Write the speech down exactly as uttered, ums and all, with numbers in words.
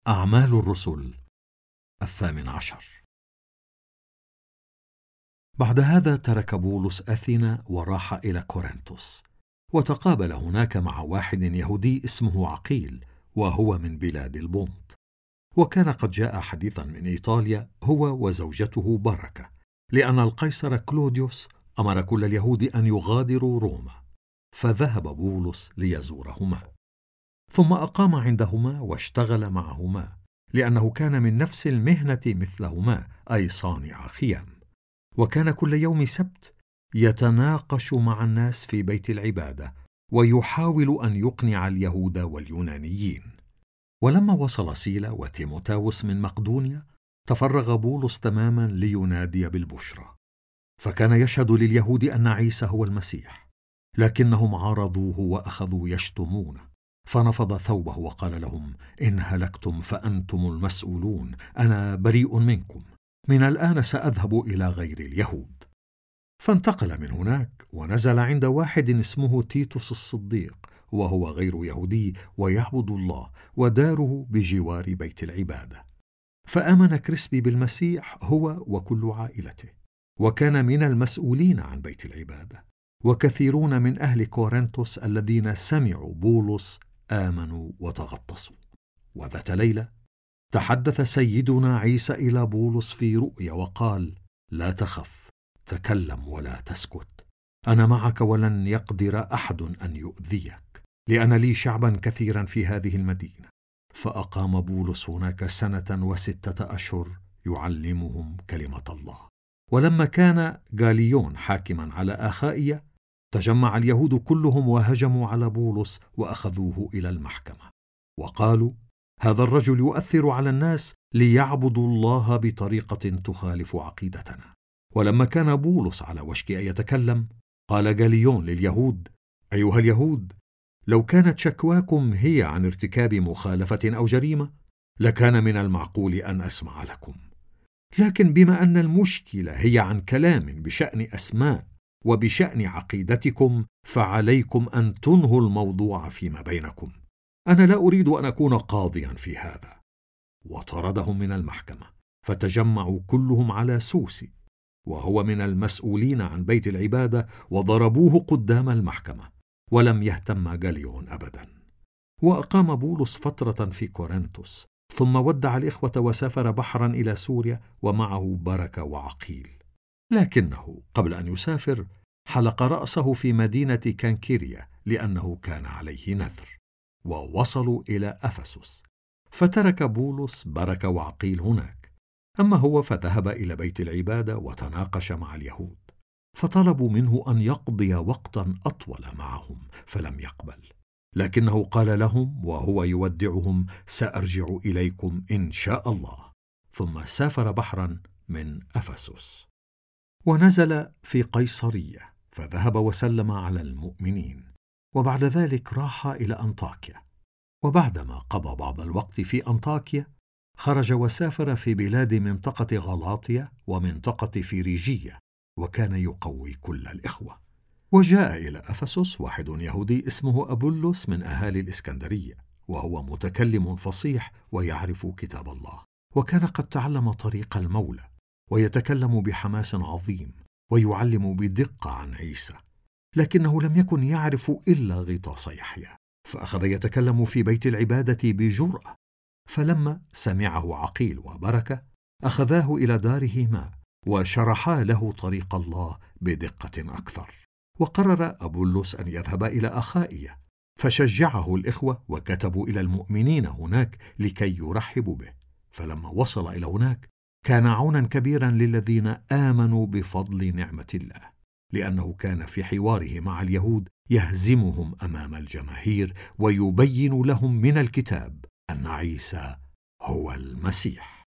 أعمال الرسل الثامن عشر. بعد هذا ترك بولس أثينا وراح إلى كورنثوس، وتقابل هناك مع واحد يهودي اسمه عقيل، وهو من بلاد البنط، وكان قد جاء حديثا من إيطاليا هو وزوجته بركة، لأن القيصر كلوديوس أمر كل اليهود أن يغادروا روما، فذهب بولس ليزورهما، ثم أقام عندهما واشتغل معهما، لأنه كان من نفس المهنة مثلهما، أي صانع خيام. وكان كل يوم سبت يتناقش مع الناس في بيت العبادة، ويحاول أن يقنع اليهود واليونانيين. ولما وصل سيلا وتيموتاوس من مقدونيا، تفرغ بولس تماما لينادي بالبشرى، فكان يشهد لليهود أن عيسى هو المسيح، لكنهم عارضوه وأخذوا يشتمونه، فنفض ثوبه وقال لهم: إن هلكتم فأنتم المسؤولون، أنا بريء منكم، من الآن سأذهب إلى غير اليهود. فانتقل من هناك ونزل عند واحد اسمه تيتوس الصديق، وهو غير يهودي ويعبد الله، وداره بجوار بيت العبادة. فآمن كريسبي بالمسيح هو وكل عائلته، وكان من المسؤولين عن بيت العبادة. وكثيرون من أهل كورنثوس الذين سمعوا بولس آمنوا وتغطسوا. وذات ليلة تحدث سيدنا عيسى إلى بولس في رؤيا وقال: لا تخف، تكلم ولا تسكت، أنا معك ولن يقدر أحد أن يؤذيك، لأن لي شعبا كثيرا في هذه المدينة. فأقام بولس هناك سنة وستة أشهر يعلمهم كلمة الله. ولما كان غاليون حاكما على آخائية، تجمع اليهود كلهم وهجموا على بولس وأخذوه إلى المحكمة، وقالوا: هذا الرجل يؤثر على الناس ليعبدوا الله بطريقة تخالف عقيدتنا. ولما كان بولس على وشك أن يتكلم، قال غاليون لليهود: أيها اليهود، لو كانت شكواكم هي عن ارتكاب مخالفة أو جريمة، لكان من المعقول أن أسمع لكم، لكن بما أن المشكلة هي عن كلام بشأن أسماء وبشأن عقيدتكم، فعليكم أن تنهوا الموضوع فيما بينكم. أنا لا أريد أن أكون قاضيا في هذا. وطردهم من المحكمة، فتجمعوا كلهم على سوسي، وهو من المسؤولين عن بيت العبادة، وضربوه قدام المحكمة، ولم يهتم غاليون أبدا. وأقام بولس فترة في كورنثوس، ثم ودع الإخوة وسافر بحرا إلى سوريا، ومعه بركة وعقيل. لكنه قبل أن يسافر حلق رأسه في مدينة كانكيريا، لأنه كان عليه نذر. ووصلوا إلى أفسس، فترك بولس بركة وعقيل هناك، أما هو فذهب إلى بيت العبادة وتناقش مع اليهود، فطلبوا منه أن يقضي وقتا أطول معهم، فلم يقبل، لكنه قال لهم وهو يودعهم: سأرجع إليكم إن شاء الله. ثم سافر بحرا من أفسس، ونزل في قيصرية، فذهب وسلم على المؤمنين، وبعد ذلك راح إلى أنطاكيا. وبعدما قضى بعض الوقت في أنطاكيا، خرج وسافر في بلاد منطقة غلاطيا ومنطقة فيريجية، وكان يقوي كل الإخوة. وجاء إلى أفسس واحد يهودي اسمه أبولس من أهالي الإسكندرية، وهو متكلم فصيح ويعرف كتاب الله، وكان قد تعلم طريق المولى، ويتكلم بحماس عظيم، ويعلم بدقة عن عيسى، لكنه لم يكن يعرف إلا غطاس يحيى، فأخذ يتكلم في بيت العبادة بجرأة. فلما سمعه عقيل وبركة، أخذاه إلى دارهما، وشرحا له طريق الله بدقة أكثر. وقرر أبولس أن يذهب إلى أخائية، فشجعه الإخوة وكتبوا إلى المؤمنين هناك لكي يرحبوا به. فلما وصل إلى هناك كان عونا كبيرا للذين آمنوا بفضل نعمة الله، لأنه كان في حواره مع اليهود يهزمهم أمام الجماهير، ويبين لهم من الكتاب أن عيسى هو المسيح.